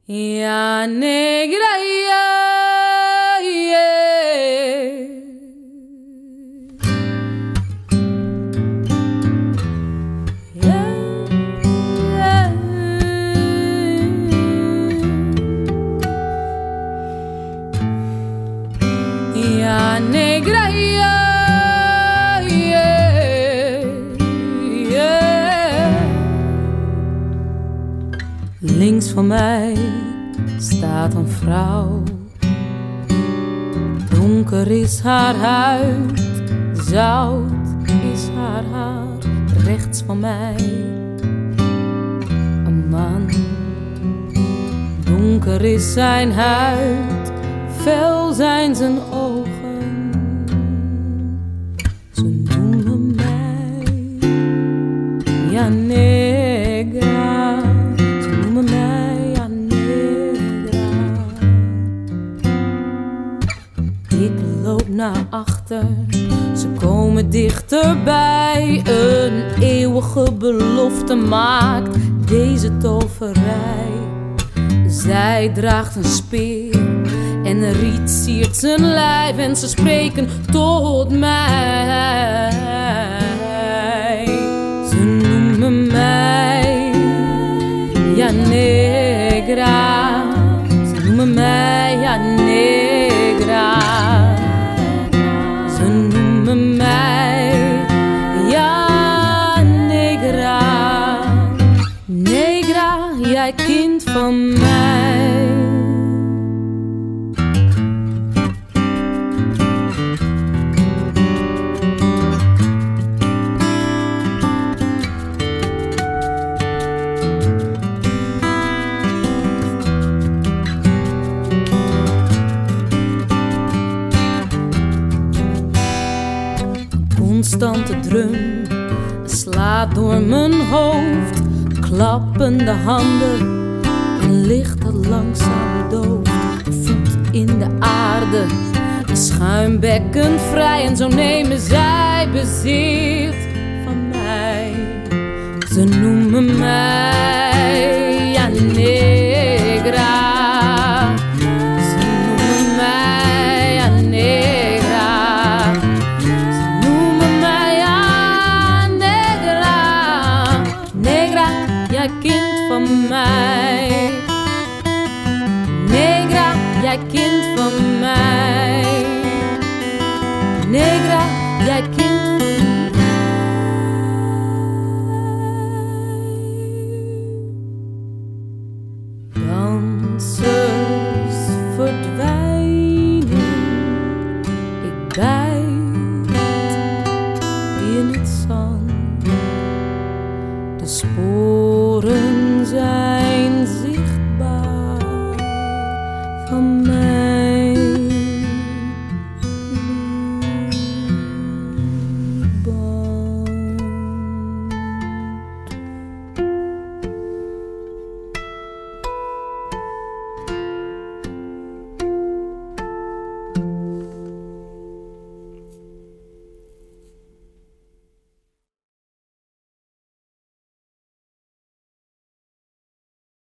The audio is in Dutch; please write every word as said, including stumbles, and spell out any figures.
Ja, negra, ja, yeah. Ja, yeah. Ja, negra, ja, yeah. Yeah. Links van mij staat een vrouw. Donker is haar huid, zout is haar haar. Rechts van mij een man. Donker is zijn huid, fel zijn zijn ogen. Ze noemen mij ja negra. Ze noemen mij ja negra. Ik loop naar achter, ze komen dichterbij. Een eeuwige belofte maakt deze toverij. Zij draagt een speer en een riet siert zijn lijf. En ze spreken tot mij. Ze noemen mij ja negra. Ze noemen mij ja negra. Ze noemen mij ja negra. Negra, jij kind van mij. Constante drum slaat door mijn hoofd. Klappende handen, een licht dat langzaam dooft. Een voet in de aarde, een schuimbekkend vrij. En zo nemen zij bezit van mij. Ze noemen mij ja negra. Ze noemen mij ja negra. Ze noemen mij ja negra. Negra, jij kind van mij. Negra, jij kind van mij. Negra, jij kind van mij. Dansen